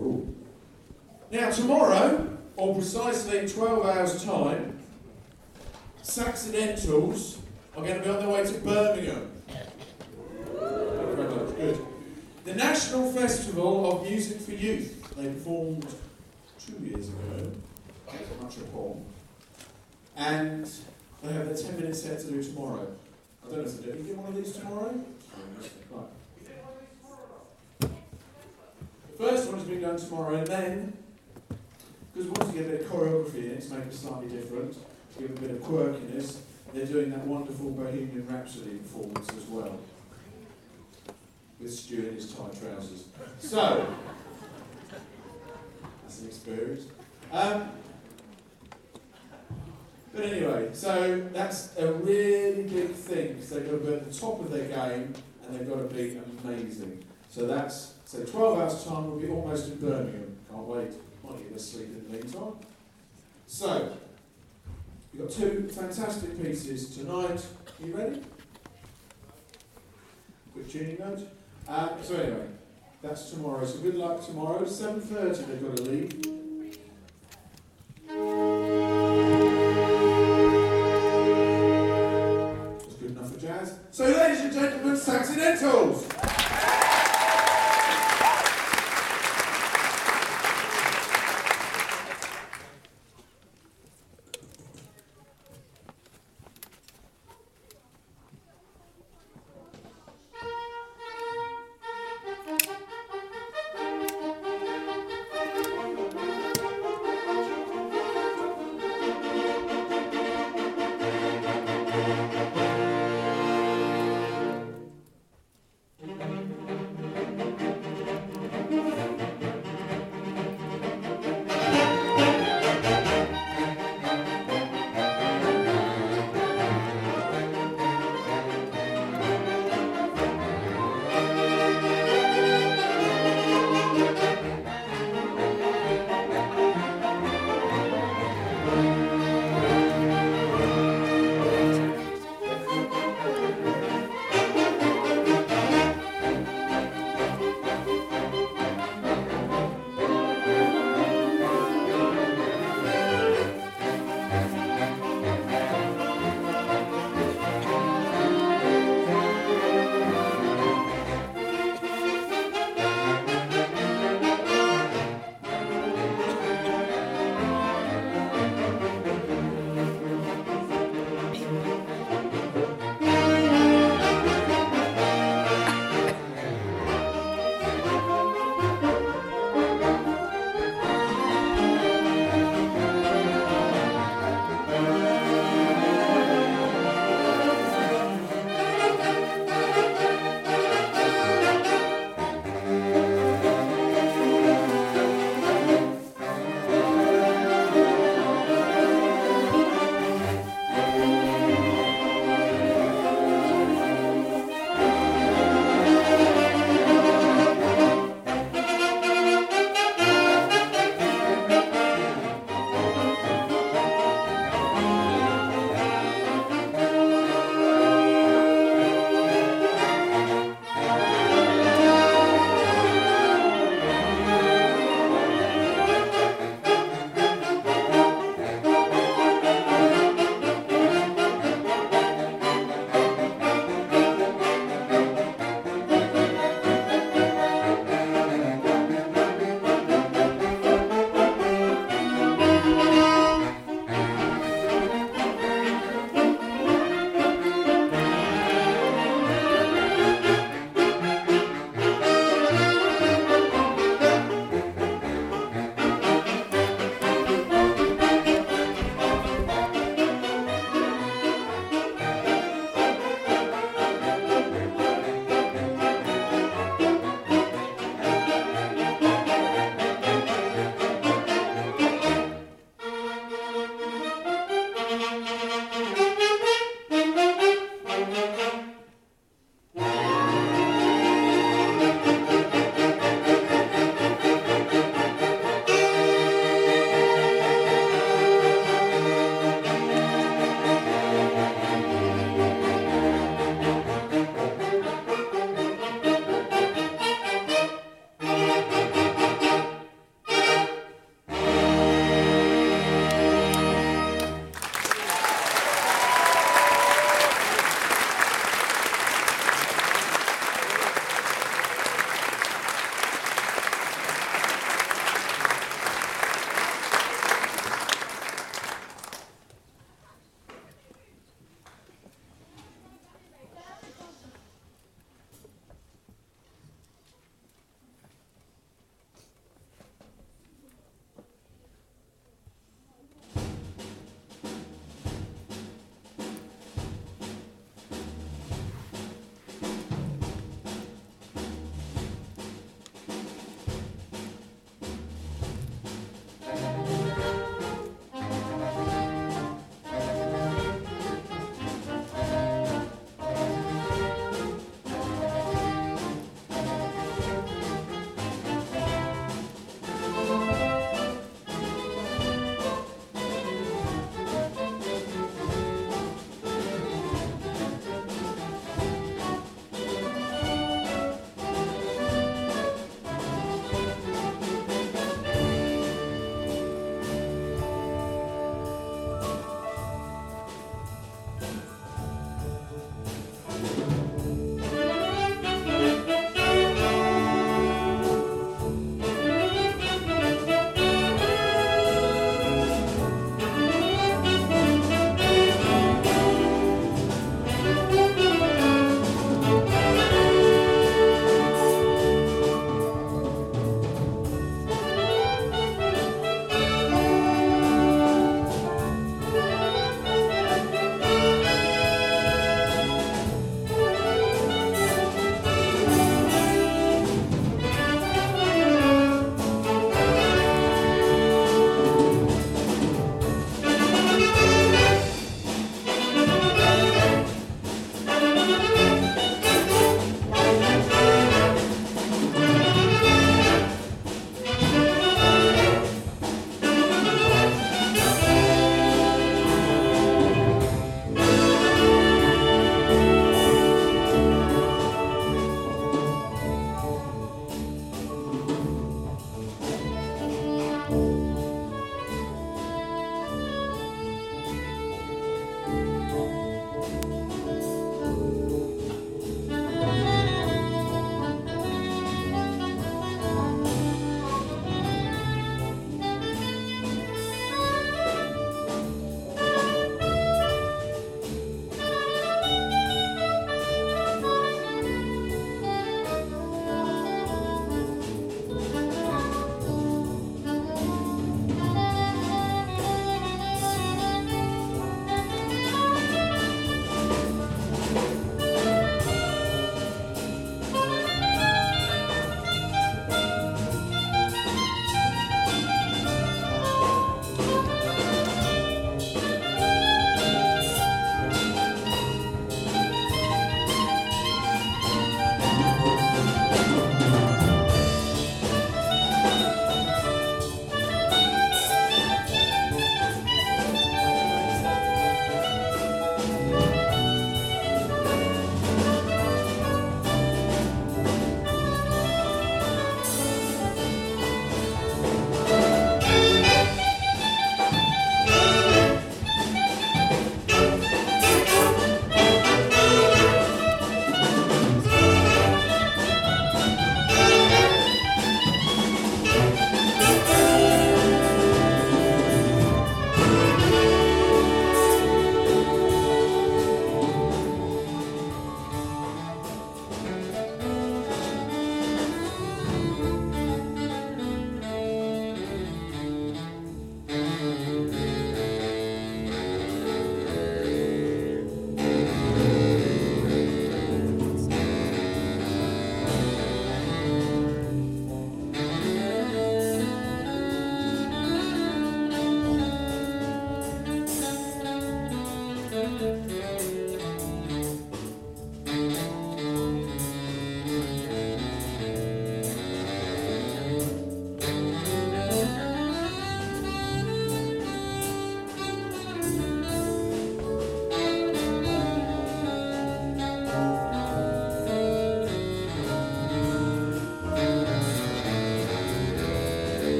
Now tomorrow, or precisely 12 hours' time, Saxidentals are going to be on their way to Birmingham. Thank you very much. Good. The National Festival of Music for Youth. They performed 2 years ago at Metropole. And they have their 10-minute set to do tomorrow. I don't know if they do. You get one of these tomorrow? Right. The first one has been done tomorrow, and then, because we want to get a bit of choreography in it to make it slightly different, to give it a bit of quirkiness, they're doing that wonderful Bohemian Rhapsody performance as well, with Stu in his tight trousers. So, that's an experience. But anyway, so that's a really big thing, because they've got to be at the top of their game, and they've got to be amazing. So 12 hours time, we'll be almost in Birmingham. Can't wait. Might get a sleep in the meantime. So, we've got 2 fantastic pieces tonight. Are you ready? Quick tuning note. So anyway, that's tomorrow. So good luck tomorrow. 7:30 they've got to leave. That's good enough for jazz. So ladies and gentlemen, Saxidentals!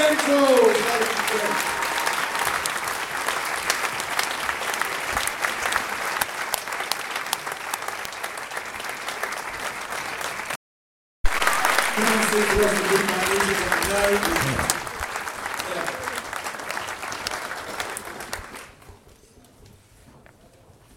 Rachel! Can I see the rest of the music?